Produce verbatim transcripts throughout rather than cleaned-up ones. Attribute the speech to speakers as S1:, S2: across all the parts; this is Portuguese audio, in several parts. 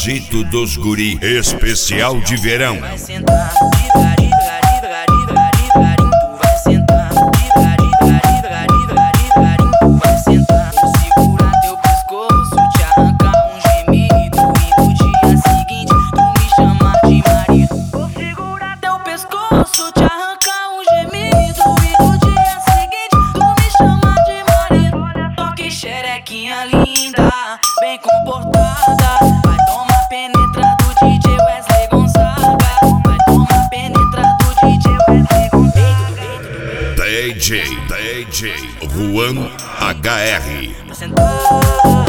S1: jeito dos guri, especial de verão.
S2: Vai sentar, devagarinho, devagarinho, devagarinho, tu vai sentar, devagarinho, devagarinho, devagarinho, tu vai sentar. Vou segurar teu pescoço, te arrancar um gemido e no dia seguinte tu me chamar de marido. Vou segurar teu pescoço, te arrancar um gemido e no dia seguinte tu me chamar de marido. Só que xerequinha linda, bem comportada, vai tomar penetra do D J Wesley Gonzaga. Vai tomar penetra do D J Wesley Gonzaga.
S1: D J, D J Juan H R.
S2: Vai sentar.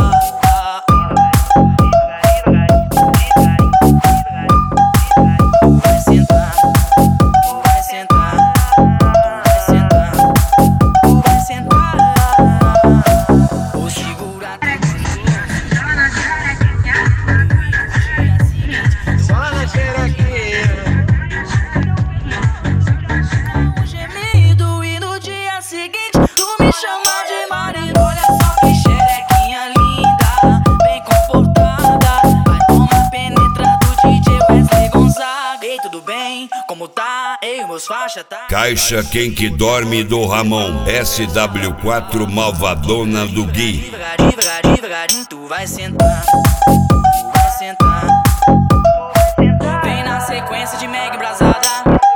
S2: Chamar de marido, olha só que xerequinha linda, bem comportada, vai tomar penetra do D J Wesley Gonzaga. Ei, tudo bem? Como tá? Ei, meus faixa, tá?
S1: Caixa Quem Que Dorme do Ramon, S W quatro Malvadona do Gui.
S2: Devagarinho, devagarinho, devagarinho, tu vai sentar, tu vai sentar. Vem na sequência de Meg Brasada.